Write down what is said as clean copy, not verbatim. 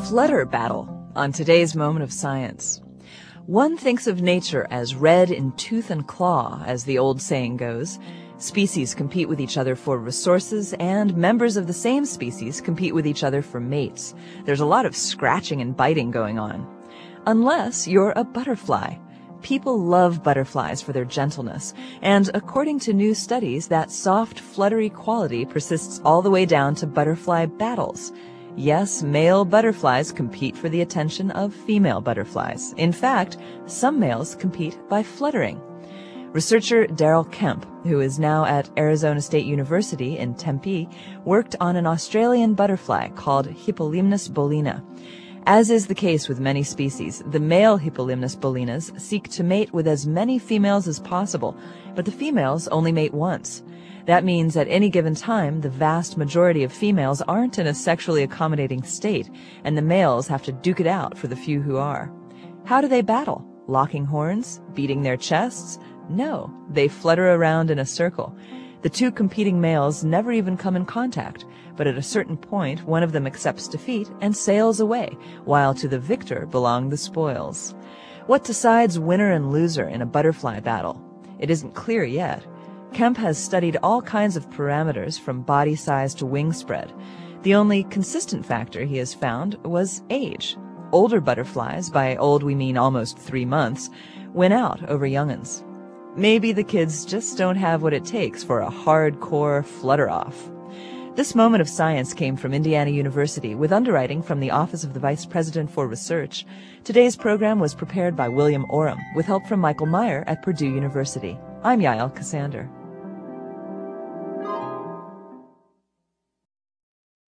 flutter battle on today's Moment of Science. One thinks of nature as red in tooth and claw, as the old saying goes. Species compete with each other for resources, and members of the same species compete with each other for mates. There's a lot of scratching and biting going on. Unless you're a butterfly. People love butterflies for their gentleness, and according to new studies, that soft, fluttery quality persists all the way down to butterfly battles. Yes, male butterflies compete for the attention of female butterflies. In fact, some males compete by fluttering. Researcher Daryl Kemp, who is now at Arizona State University in Tempe, worked on an Australian butterfly called Hippolymus bolina. As is the case with many species, the male Hippolymus bolinas seek to mate with as many females as possible, but the females only mate once. That means at any given time, the vast majority of females aren't in a sexually accommodating state, and the males have to duke it out for the few who are. How do they battle? Locking horns? Beating their chests? No, they flutter around in a circle. The two competing males never even come in contact, but at a certain point, one of them accepts defeat and sails away, while to the victor belong the spoils. What decides winner and loser in a butterfly battle? It isn't clear yet. Kemp has studied all kinds of parameters from body size to wingspread. The only consistent factor he has found was age. Older butterflies, by old we mean almost 3 months, win out over young'uns. Maybe the kids just don't have what it takes for a hardcore flutter-off. This Moment of Science came from Indiana University with underwriting from the Office of the Vice President for Research. Today's program was prepared by William Oram with help from Michael Meyer at Purdue University. I'm Yael Cassander.